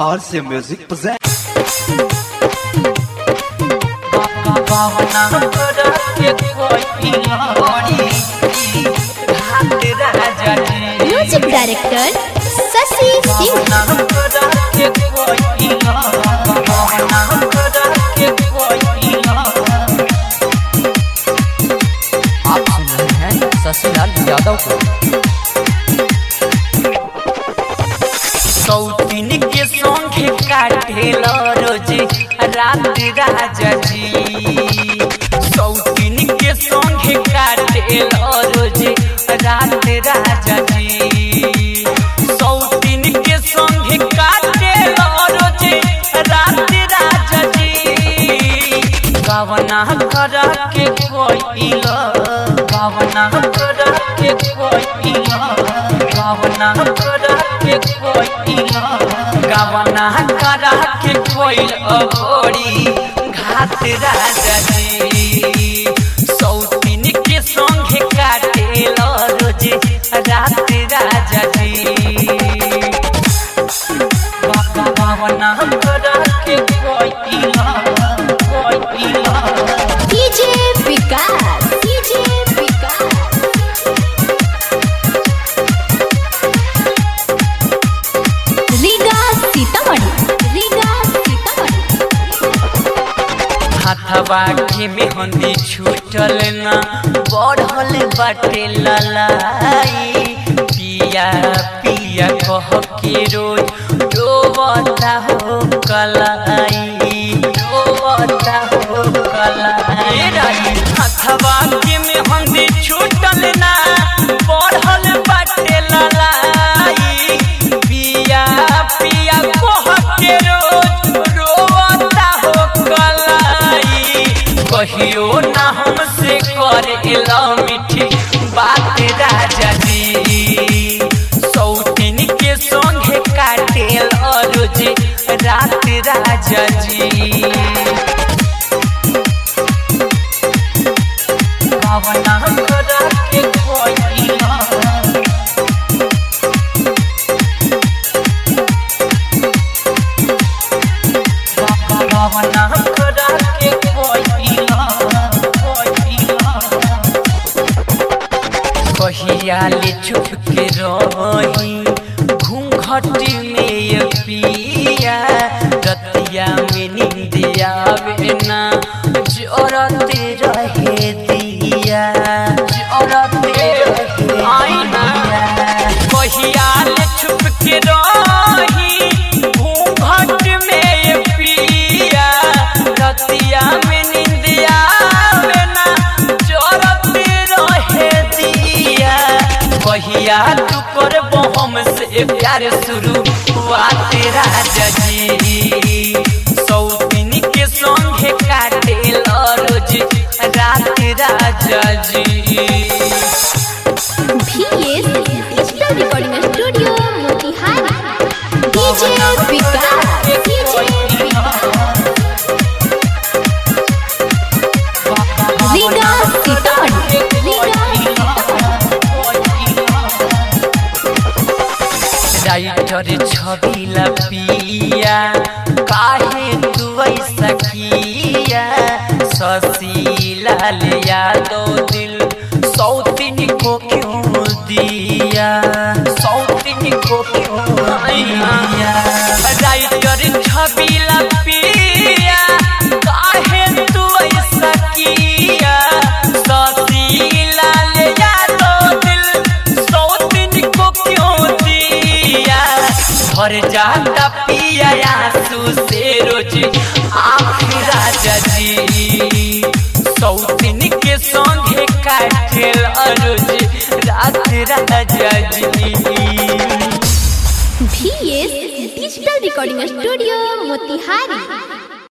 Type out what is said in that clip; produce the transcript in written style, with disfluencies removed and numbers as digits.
RC Music presents. Music director Sasi Singh. आप सुन रहे हैं शशिलाल यादव को। सौतीन के संगे काटेल रोज रात राजा जी, सौतीन के संगे काटेल रोज रात राजा जी, सौतीन के संगे काटेल रोज रात राजा जी। गवना करा के कोइल, गवना करा के कोइल, गवना करा के कोइल, गवना करा के कोइल अघोरी घाट राजा जी। सौतीन के संगे काटेल रोज रात राजा जी। गवना करा के कोइल, कोइल DJ Vikas, DJ Vikas. Riga Sitamarhi, Riga Sitamarhi. हाथवा के मेहंदी छूटल ना बढ़ल बाटे ललाई, पिया पिया कह के रोज रोवता हो कलाई, रोवता हो कलाई। हाथवा के मेहंदी छूटल ना बढ़ल बाटे ललाई, पिया पिया कह के रोज रोवता हो कलाई। कहियो ना हमसे करेला मीठी बात राजा जी। सौतीन के संगे काटेल रोज रात राजा जी। गवना करा के कोइल, गवना करा के कोइल, कोइल कहिया ले चुप के रही घूंघट में पिया, रतिया में नींद आवे ना जोरते रहे दिया, जोरते रहे आईना। कहिया ले चुप के रही घूंघट में पिया, रतिया में नींद आवे ना जोरते रहे दिया। कहिया तू करबो हमसे प्यार शुरू हुआ तेरा जजी। सौतीन के संगे काटेल रोज रात राजा जी। VS Digital Recording Studio Motihari. DJ Vikas, DJ Vikas. Riga Sitamarhi, Riga writer छबिला पिया काहे तू ऐसा किया, शशिलाल यादव दिल सौतीन को क्यों दिया, सौतीन को क्यों दिया। राइटर छबिला पिया काहे तू ऐसा किया, शशिलाल यादव दिल सौतीन को क्यों दिया। भर जाता पिया आंसू से रोज आँख राजा जी। सौतीन के संगे काटेल रोज रात राजा जी। VS Digital Recording Studio Motihari.